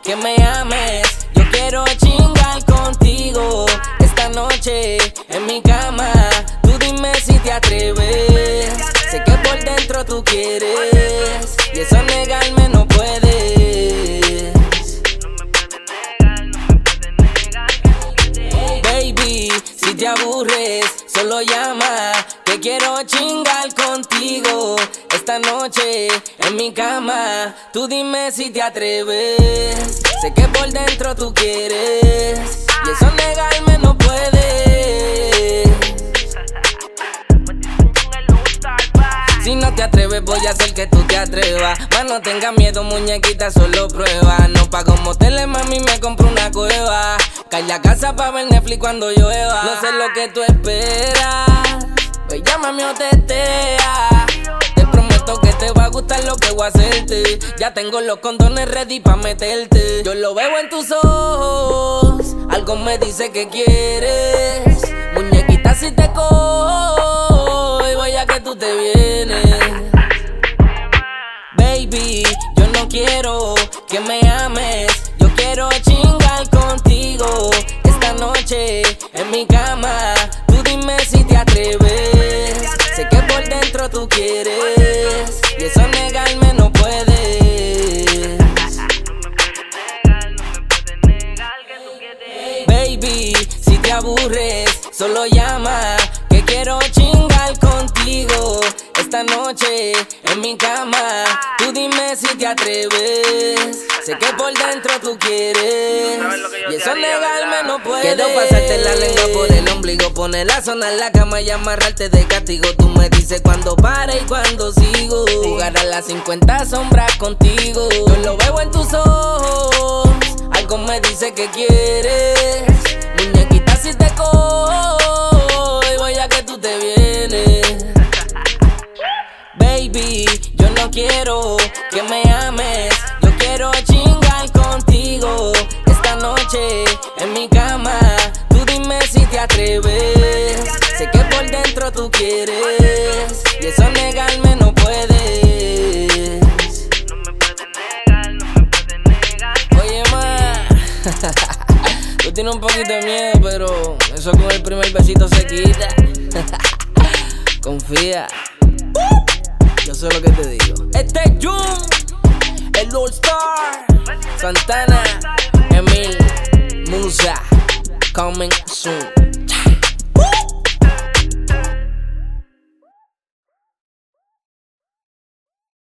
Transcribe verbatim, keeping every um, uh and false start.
que me ames. Yo quiero chingar contigo esta noche en mi cama. Tú dime si te atreves. Sé que por dentro tú quieres y eso negarme no puedes. Baby, si te aburres, solo llama, que quiero chingar contigo esta noche en mi cama. Tú dime si te atreves. Sé que por dentro tú quieres y eso negarme no puedes. Si no te atreves voy a hacer que tú te atrevas. Más no tengas miedo, muñequita, solo prueba. No pago moteles, mami, me compro una cueva. Cae la casa pa' ver Netflix cuando llueva. No sé lo que tú esperas, pues llámame o tetea. Te prometo que te va a gustar lo que voy a hacerte. Ya tengo los condones ready pa' meterte. Yo lo veo en tus ojos, algo me dice que quieres. Muñequita, si te cojo y voy a que tú te vienes. Baby, yo no quiero que me ames. Yo quiero chingar contigo esta noche en mi cama. Tú dime si te atreves. Sé que por dentro tú quieres y eso negarme no puedes. Baby, si te aburres, solo llama, que quiero chingar contigo esta noche en mi cama. Tú dime si te atreves. Sé que por dentro tú quieres y eso negarme no puedes. Quiero pasarte la lengua por el ombligo, ponerla a sonar la cama y amarrarte de castigo. Tú me dices cuando pare y cuando sigo. Jugar a las cincuenta sombras contigo. Yo lo veo en tus ojos, algo me dice que quieres. Muñequita, si te cojo y voy a que tú te vienes. Baby, yo no quiero que me ames. Yo quiero chingar contigo esta noche en mi cama. Tú dime si te atreves. Sé que por dentro tú quieres y eso negarme no puedes. No me puedes negar, no me puedes negar. Oye, ma, tú tienes un poquito de miedo, pero eso con el primer besito se quita. Confía, yo sé lo que te digo. Este es Jun, el All Star, Santana, Emil, Musa, coming soon.